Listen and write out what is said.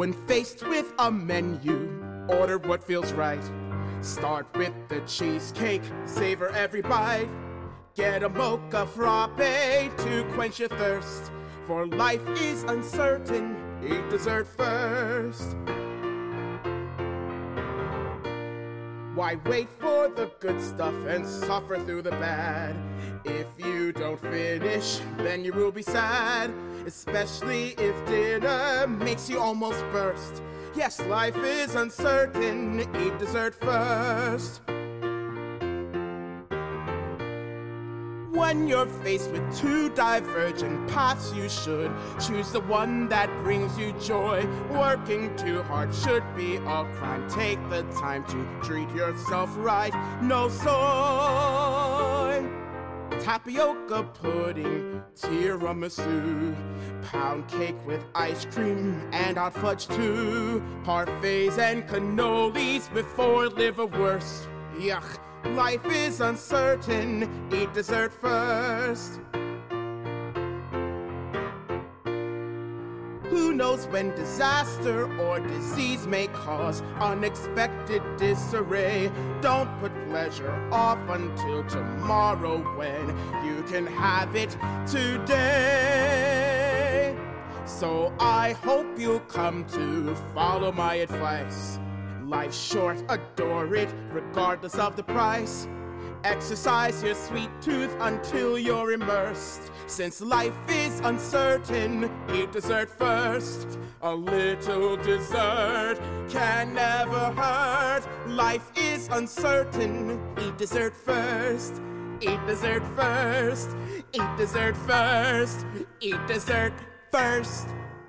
When faced with a menu, order what feels right. Start with the cheesecake, savor every bite. Get a mocha frappe to quench your thirst. For life is uncertain, eat dessert first. Why wait for the good stuff and suffer through the bad? If you don't finish, then you will be sad. Especially if dinner makes you almost burst. Yes, life is uncertain, eat dessert first. When you're faced with two divergent paths, you should choose the one that brings you joy. Working too hard should be a crime. Take the time to treat yourself right. No soy. Tapioca pudding, tiramisu, pound cake with ice cream and hot fudge too. Parfaits and cannolis before liverwurst. Yuck. Life is uncertain, eat dessert first. Who knows when disaster or disease may cause unexpected disarray? Don't put pleasure off until tomorrow when you can have it today. So I hope you'll come to follow my advice. Life's short, adore it, regardless of the price. Exercise your sweet tooth until you're immersed. Since life is uncertain, eat dessert first. A little dessert can never hurt. Life is uncertain, eat dessert first. Eat dessert first. Eat dessert first. Eat dessert first.